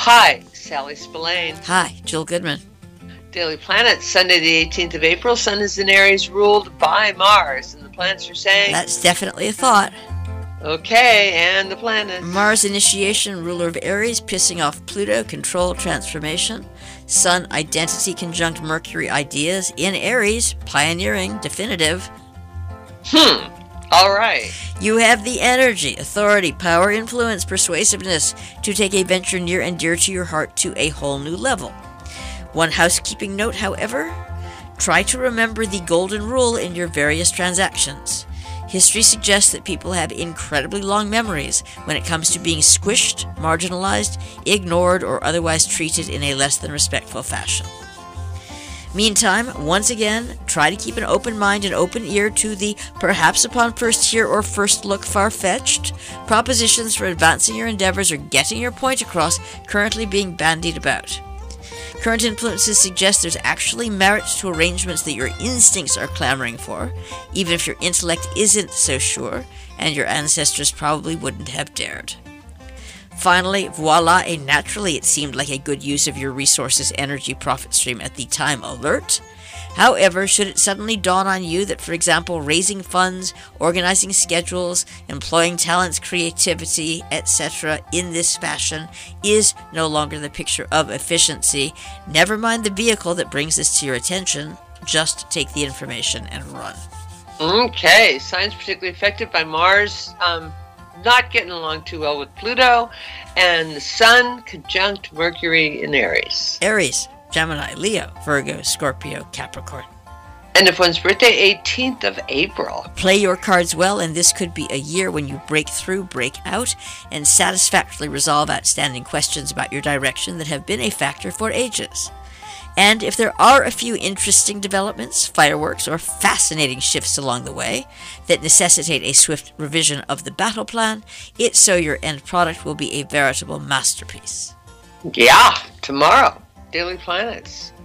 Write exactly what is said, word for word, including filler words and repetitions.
Hi, Sally Spillane. Hi, Jill Goodman. Daily Planet, Sunday the eighteenth of April. Sun is in Aries, ruled by Mars. And the planets are saying... That's definitely a thought. Okay, and the planets. Mars initiation, ruler of Aries, pissing off Pluto, control, transformation. Sun identity conjunct Mercury, ideas. In Aries, pioneering, definitive. Hmm. All right. You have the energy, authority, power, influence, persuasiveness to take a venture near and dear to your heart to a whole new level. One housekeeping note, however, try to remember the golden rule in your various transactions. History suggests that people have incredibly long memories when it comes to being squished, marginalized, ignored, or otherwise treated in a less than respectful fashion. Meantime, once again, try to keep an open mind and open ear to the perhaps upon first hear or first look far-fetched propositions for advancing your endeavors or getting your point across currently being bandied about. Current influences suggest there's actually merit to arrangements that your instincts are clamoring for, even if your intellect isn't so sure, and your ancestors probably wouldn't have dared. Finally, voila, a naturally it seemed like a good use of your resources, energy, profit stream at the time alert. However, should it suddenly dawn on you that, for example, raising funds, organizing schedules, employing talents, creativity, et cetera in this fashion is no longer the picture of efficiency, never mind the vehicle that brings this to your attention, just take the information and run. Okay, signs particularly affected by Mars um, not getting along too well with Pluto, and the Sun conjunct Mercury in Aries. Aries, Gemini, Leo, Virgo, Scorpio, Capricorn. And if one's birthday, eighteenth of April. Play your cards well, and this could be a year when you break through, break out, and satisfactorily resolve outstanding questions about your direction that have been a factor for ages. And if there are a few interesting developments, fireworks, or fascinating shifts along the way that necessitate a swift revision of the battle plan, it's so your end product will be a veritable masterpiece. Yeah, tomorrow. Daily Planets.